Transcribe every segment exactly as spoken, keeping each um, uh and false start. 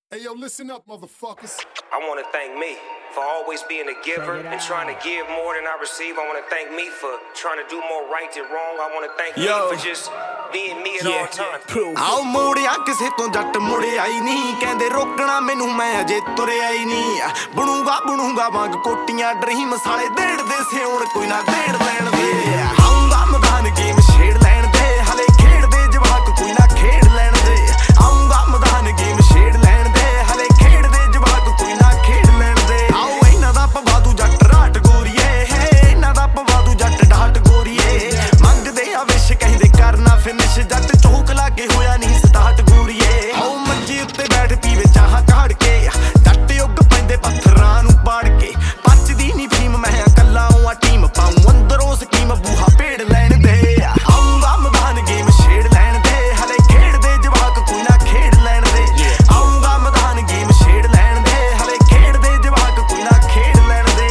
Hey yo, listen up, motherfuckers. I want to thank me for always being a giver and trying to give more than I receive. I want to thank me for trying to do more right than wrong. I want to thank Yo. me for just being me at yeah, all times. ਆਓ ਮੋੜਿਆ ਕਿਸੇ ਤੋਂ ਜੱਟ ਮੁੜਿਆ ਹੀ ਨਹੀਂ ਕਹਿੰਦੇ ਰੋਕਣਾ ਮੈਨੂੰ ਮੈਂ ਅਜੇ ਤੁਰਿਆ ਹੀ ਨਹੀਂ ਬਣੂਗਾ ਬਣੂਗਾ ਵਾਂਗ ਕੋਟੀਆਂ ਡਰੀਮ ਸਾਲੇ ਦੇੜਦੇ ਸਿਉਣ ਕੋਈ ਨਾ ਦੇੜ ਲੈਣ ਦੇ ਆਉਂਗਾ ਮੈਦਾਨ ਗੇਮ ਛੇੜ ਲੈਣ ਦੇ ਹਲੇ ਖੇਡਦੇ ਜਵਾਕ ਕੋਈ ਨਾ ਖੇਡ ਲੈਣ ਦੇ ਆਉਂਗਾ ਮੈਦਾਨ ਗੇਮ ਛੇੜ ਲੈਣ ਦੇ ਹਲੇ ਖੇਡਦੇ ਜਵਾਕ ਕੋਈ ਨਾ ਖੇਡ ਲੈਣ ਦੇ ਆਓ ਇਹਨਾਂ ਦਾ ਪਵਾਦੂ ਜੱਟ ਰਾਟ ਗੋਰੀਏ ਇਹਨਾਂ ਦਾ ਪਵਾਦੂ ਜੱਟ ਢਾਟ ਗੋਰੀਏ ਮੰਗਦੇ ਆ ਵਿਸ਼ ਕਹਿੰਦੇ ਕਰਨਾ ਫਿਨਿਸ਼ ਜੱਟ ਚੌਕ ਲਾਗੇ ਹੋਇਆ ਨਹੀਂ ਸਟਾਰਟ ਗੋਰੀਏ ਆਓ ਮੰਜੀ ਉੱਤੇ ਬੈਠ ਪੀਵੇ ਚਾਹ ਕਾੜ ਕੇ ਜੱਟ ਯੁੱਗ ਪੈਂਦੇ ਪੱਥਰਾਂ ਨੂੰ ਪਾੜ ਕੇ ਪੱਚਦੀ ਨਹੀਂ ਫੀਮ ਮੈਂ ਕੱਲਾ ਆ ਟੀਮ ਪਾਉਂ ਅੰਦਰੋਂ ਸਕੀਮ ਬੂਹਾ ਪੇੜ ਲੈਣ ਦੇ ਆਉਂਗਾ ਮੈਦਾਨ ਗੇਮ ਛੇੜ ਲੈਣ ਦੇ ਹਲੇ ਖੇਡਦੇ ਜਵਾਕ ਕੋਈ ਨਾ ਖੇਡ ਲੈਣ ਦੇ ਆਉਂਗਾ ਮੈਦਾਨ ਗੇਮ ਛੇੜ ਲੈਣ ਦੇ ਹਲੇ ਖੇਡਦੇ ਜਵਾਕ ਕੋਈ ਨਾ ਖੇਡ ਲੈਣ ਦੇ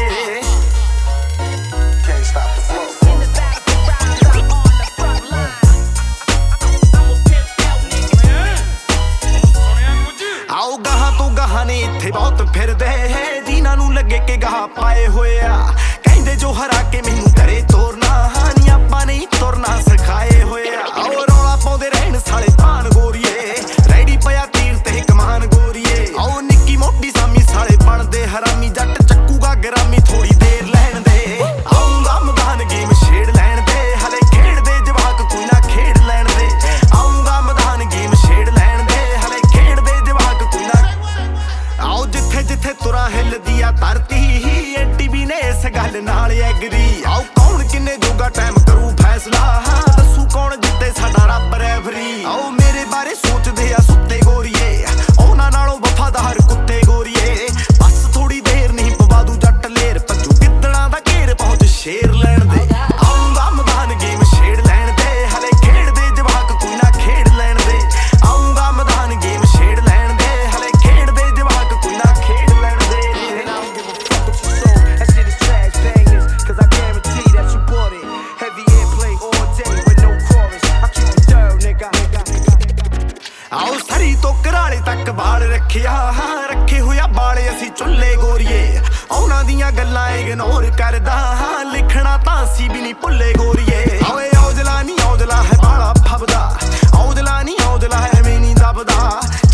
Can't stop the flow. ਆਓ ਗਾਹਾਂ ਤੋਂ ਗਾਹਾਂ ਨੇ ਇੱਥੇ ਬਹੁਤ ਫਿਰਦੇ ਜਿਨ੍ਹਾਂ ਨੂੰ ਲੱਗੇ ਕਿ ਗਾਹ ਪਾਏ ਹੋਏ ਆ ਕਹਿੰਦੇ ਜੋ ਹਰਾ ਕੇ ਮੈਨੂੰ ਕਰੇ ਤੋਰਨਾ ਨਹੀਂ ਆਪਾਂ ਨਹੀਂ ਤੁਰਨਾ ਸਿਖਾਏ ਹੋਏ ਆ ਆਓ ਰੌਲਾ ਪਾਉਂਦੇ ਰਹਿਣ ਸਾਲੇ ਧਾਨ ਗੋਰੀਏ ਰੈਡੀ ਪਿਆ ਤੀਰ ਤੇ ਕਮਾਨ ਗੋਰੀਏ ਆਓ ਨਿੱਕੀ ਮੋਟੀ ਸਾਮੀ ਸਾਲੇ ਬਣਦੇ ਹਰਾਮੀ ਜੱਟ ਚੱਕੂਗਾ ਗਰਾਮੀ ਥੋੜੀ ਦੇਰ ਲੈਣ ਦੇ ਆਉਂਗਾ ਮੈਦਾਨ ਗੇਮ ਛੇੜ ਲੈਣ ਦੇ ਹਲੇ ਖੇਡਦੇ ਜਵਾਕ ਕੋਈ ਨਾ ਖੇਡ ਲੈਣ ਦੇ ਆਉਂਗਾ ਮੈਦਾਨ ਗੇਮ ਛੇੜ ਲੈਣ ਦੇ ਹਲੇ ਖੇਡਦੇ ਜਵਾਕ ਕੋਈ ਨਾ ਆਓ ਜਿੱਥੇ ਜਿੱਥੇ ਤੁਰਾਂ ਹਿੱਲਦੀ ਆ ਧਰਤੀ ਐਡੀ ਵੀ ਨੇ ਇਸ ਗੱਲ ਨਾਲ ਐਗਰੀ ਆਓ ਕੌਣ ਕਿੰਨੇ ਜੋਗਾ ਟਾਈਮ ਕਰੂ ਫੈਸਲਾ ਦੱਸੂ ਕੌਣ ਜਿੱਤੇ ਸਾਡਾ ਰੱਬ ਰੈਫਰੀ ਆਓ ਮੇਰੇ ਬਾਰੇ ਸੋਚਦੇ ਆ ਸੁੱਤੇ ਗੋਰੀਏ ਉਹਨਾਂ ਨਾਲੋਂ ਵਫਾਦਾਰ ਕੁੱਤੇ ਗੋਰੀਏ ਬਸ ਥੋੜੀ ਦੇਰ ਨਹੀਂ ਪਵਾਦੂ ਜੱਟ ਲੇਰ ਭੱਜੂ ਗਿੱਦੜਾਂ ਦਾ ਘੇਰ ਪਹੁੰਚ ਸ਼ੇਰ ਲੈਣ ਦੇ ਆਉਂਗਾ ਮੈਦਾਨ ਗੇਮ ਛੇੜ ਲੈਣ ਦੇ ਹਲੇ ਖੇਡਦੇ ਜਵਾਕ ਕੋਈ ਨਾ ਖੇਡ ਲੈਣ ਦੇ ਆਉਂਗਾ ਮੈਦਾਨ ਗੇਮ ਛੇੜ ਲੈਣ ਦੇ ਹਲੇ ਖੇਡਦੇ ਜਵਾਕ ਕੋਈ ਨਾ ਖੇਡ ਲੈਣ ਦੇ ਆਓ ਸਰੀ ਤੋਂ ਘਰਾਲੇ ਤੱਕ ਬਾਲ ਰੱਖਿਆ ਰੱਖੇ ਹੋਇਆ ਬਾਲੇ ਅਸੀਂ ਚੁੱਲੇ ਗੋਰੀਏ ਉਹਨਾਂ ਦੀਆਂ ਗੱਲਾਂ ਇਗਨੋਰ ਕਰਦਾ ਲਿਖਣਾ ਤਾਂ ਅਸੀਂ ਵੀ ਨਹੀਂ ਭੁੱਲੇ ਗੋਰੀਏ ਓਏ ਔਜਲਾ ਨਹੀਂ ਔਜਲਾ ਹੈ ਬਾਲਾ ਫੱਬਦਾ ਔਜਲਾ ਨਹੀਂ ਔਜਲਾ ਹੈ ਐਵੇਂ ਨਹੀਂ ਦੱਬਦਾ